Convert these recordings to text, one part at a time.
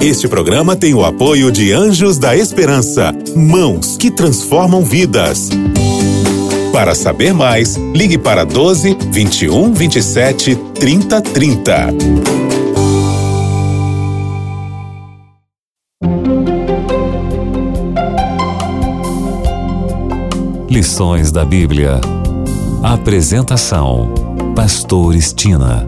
Este programa tem o apoio de Anjos da Esperança, mãos que transformam vidas. Para saber mais, ligue para 12 21 27 30 30. Lições da Bíblia. Apresentação: Pastor Estina.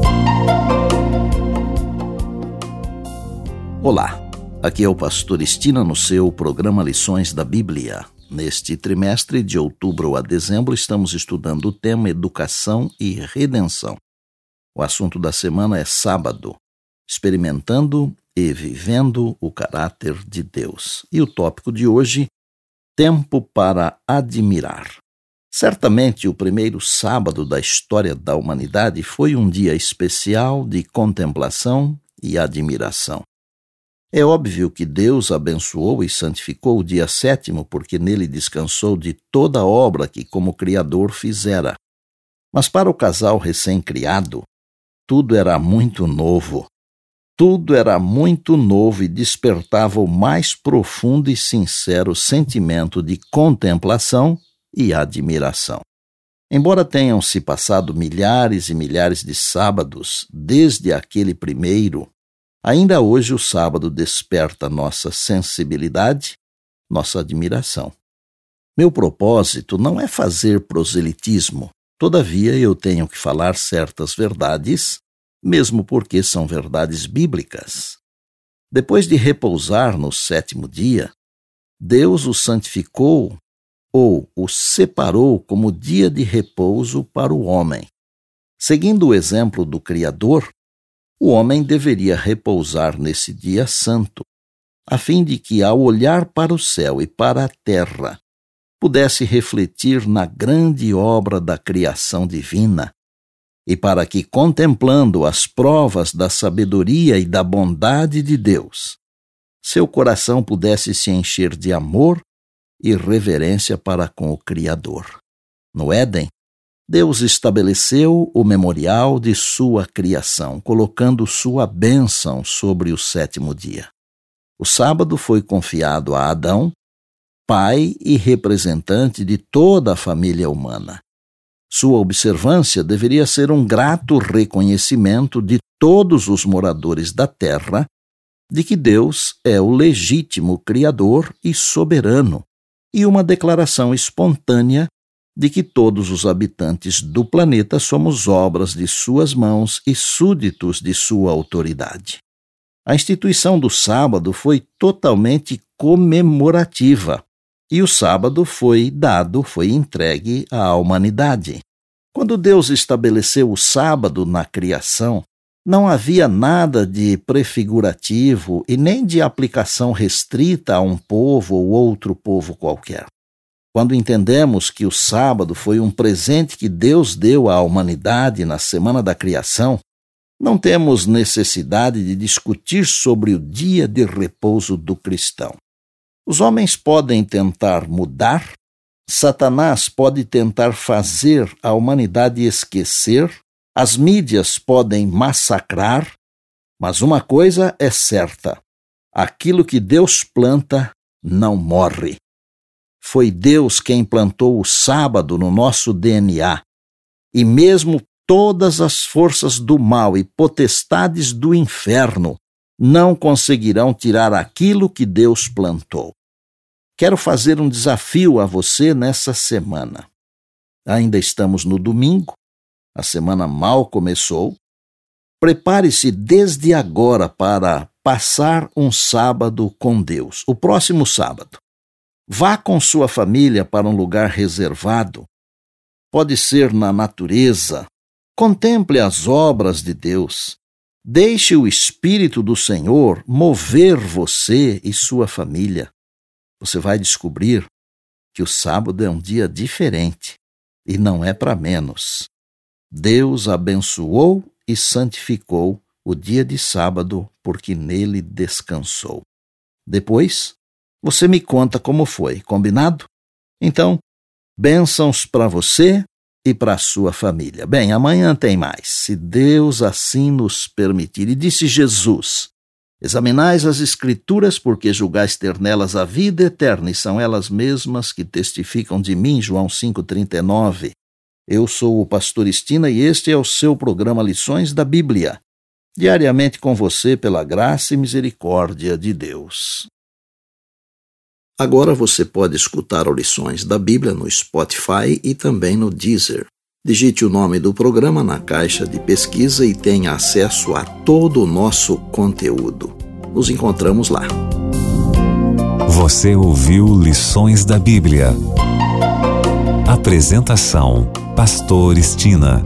Olá, aqui é o Pastor Estina no seu programa Lições da Bíblia. Neste trimestre, de outubro a dezembro, estamos estudando o tema Educação e Redenção. O assunto da semana é Sábado, experimentando e vivendo o caráter de Deus. E o tópico de hoje, Tempo para admirar. Certamente o primeiro sábado da história da humanidade foi um dia especial de contemplação e admiração. É óbvio que Deus abençoou e santificou o dia sétimo, porque nele descansou de toda a obra que como Criador fizera. Mas para o casal recém-criado, tudo era muito novo. Tudo era muito novo e despertava o mais profundo e sincero sentimento de contemplação e admiração. Embora tenham se passado milhares e milhares de sábados desde aquele primeiro, ainda hoje o sábado desperta nossa sensibilidade, nossa admiração. Meu propósito não é fazer proselitismo, todavia eu tenho que falar certas verdades, mesmo porque são verdades bíblicas. Depois de repousar no sétimo dia, Deus o santificou ou o separou como dia de repouso para o homem. Seguindo o exemplo do Criador, o homem deveria repousar nesse dia santo, a fim de que, ao olhar para o céu e para a terra, pudesse refletir na grande obra da criação divina, e para que, contemplando as provas da sabedoria e da bondade de Deus, seu coração pudesse se encher de amor e reverência para com o Criador. No Éden, Deus estabeleceu o memorial de sua criação, colocando sua bênção sobre o sétimo dia. O sábado foi confiado a Adão, pai e representante de toda a família humana. Sua observância deveria ser um grato reconhecimento de todos os moradores da terra de que Deus é o legítimo Criador e soberano, e uma declaração espontânea de que todos os habitantes do planeta somos obras de suas mãos e súditos de sua autoridade. A instituição do sábado foi totalmente comemorativa, e o sábado foi entregue à humanidade. Quando Deus estabeleceu o sábado na criação, não havia nada de prefigurativo e nem de aplicação restrita a um povo ou outro povo qualquer. Quando entendemos que o sábado foi um presente que Deus deu à humanidade na semana da criação, não temos necessidade de discutir sobre o dia de repouso do cristão. Os homens podem tentar mudar, Satanás pode tentar fazer a humanidade esquecer, as mídias podem massacrar, mas uma coisa é certa: aquilo que Deus planta não morre. Foi Deus quem plantou o sábado no nosso DNA, e mesmo todas as forças do mal e potestades do inferno não conseguirão tirar aquilo que Deus plantou. Quero fazer um desafio a você nessa semana. Ainda estamos no domingo, a semana mal começou. Prepare-se desde agora para passar um sábado com Deus, o próximo sábado. Vá com sua família para um lugar reservado. Pode ser na natureza. Contemple as obras de Deus. Deixe o Espírito do Senhor mover você e sua família. Você vai descobrir que o sábado é um dia diferente e não é para menos. Deus abençoou e santificou o dia de sábado porque nele descansou. Depois, você me conta como foi, combinado? Então, bênçãos para você e para a sua família. Bem, amanhã tem mais, se Deus assim nos permitir. E disse Jesus: Examinais as Escrituras, porque julgais ter nelas a vida eterna, e são elas mesmas que testificam de mim. João 5,39. Eu sou o pastor Estina e este é o seu programa Lições da Bíblia. Diariamente com você, pela graça e misericórdia de Deus. Agora você pode escutar o Lições da Bíblia no Spotify e também no Deezer. Digite o nome do programa na caixa de pesquisa e tenha acesso a todo o nosso conteúdo. Nos encontramos lá. Você ouviu Lições da Bíblia. Apresentação: Pastor Estina.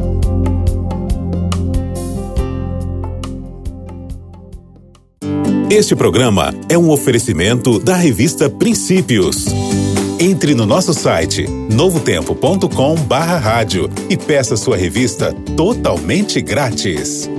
Este programa é um oferecimento da revista Princípios. Entre no nosso site novotempo.com/rádio e peça sua revista totalmente grátis.